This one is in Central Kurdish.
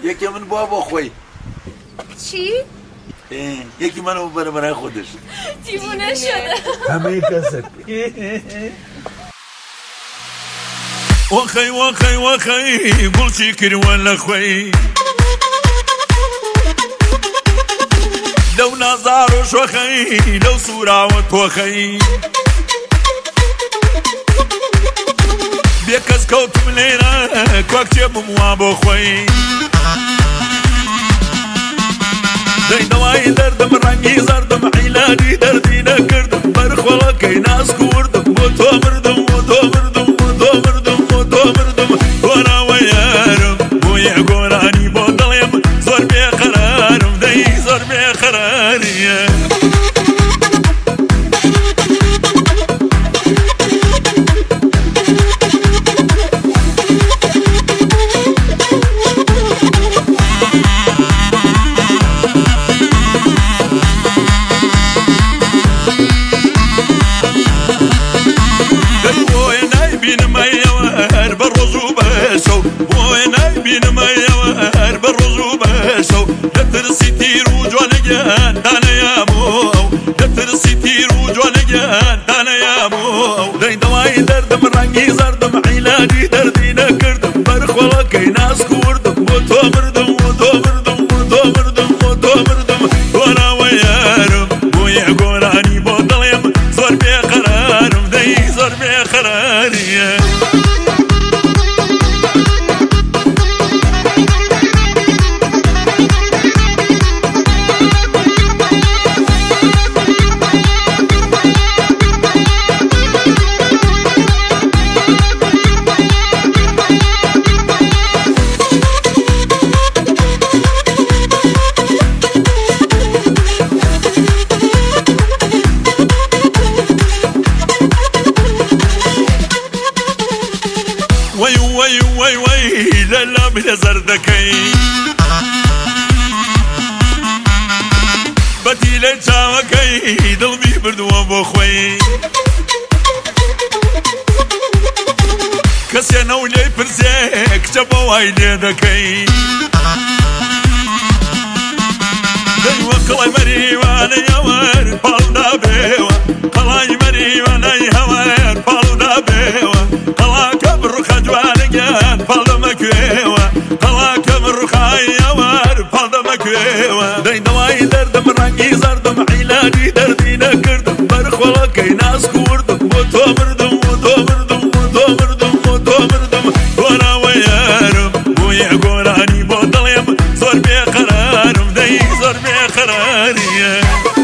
یەکێ من بووە بۆ خۆی چی؟ یەکی منەوە بەرەبەرای خۆدش دیوونە شده هەمەی کەسێک وەخەی وەخەی وەخەی گوڵچی کردووە لە خۆی لەو نازار و شۆخەی لەو سووراوە تۆخەی بێ کەس کەوتم لێرە کۆک چێبم وا بۆ خۆی دەی دەوای دەردم ڕەنگی زەردم عیلانی دەردی نەکردم بەرخۆڵەکەی ناسک وردم بۆ تۆ مردم بۆ تۆ مردم بۆ تۆ مردم بۆ تۆ مردم گۆراوە یارم بۆ یە گۆرانی بۆ دڵێم زۆر بێقەرارم دەی زۆر بێقەراریە دەی دەوای دەردم ڕەنگی زەردم عیلانی دەردی نەکردم بەرخۆڵەکەی ناسک وردم بۆ تۆ مردم بۆ تۆ مردم بۆ تۆ مردم بۆ تۆ مردم گۆراوە یارم بۆ یە گۆرانی بۆ دڵێم زۆر بێقەرارم دەی زۆر بێقەراریە وەی وەی وەی وەی لەلا بلە زەردەکەی بەتی لە چاوەکەی دڵمی بردووە بۆ خۆی کەسێ نەو لێی پرسێ کچە بۆ وای لێ دەکەی دەی وە کڵی مەریوانەی هەوەر پاڵدا بێوە قەڵای مەریوانەی هەوەر پاڵدا بێوە قەڵاکە بڕوخە جوانەگەن پاڵدەمە کوێوە قەڵاکە بڕوخای هەوەر پاڵدەمە کوێوە دەی دەوای دەردم ڕەنگی زەردم عیلانی دەردی نەکردم بەرخۆڵەکەی ناسک وردم بۆ تۆ مردم بۆ تۆ مردم بۆ تۆ مردم بۆ تۆ مردم گۆراوە یارم بۆ یە گۆرانی بۆ دڵێم زۆر بێقەرارم دەی زۆر بێقەراریە